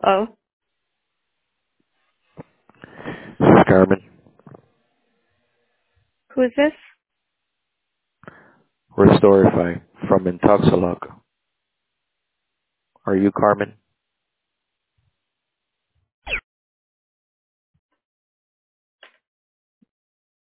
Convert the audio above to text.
Oh, This is Carmen. who is this? We're Storify from Intoxilog. Are you Carmen?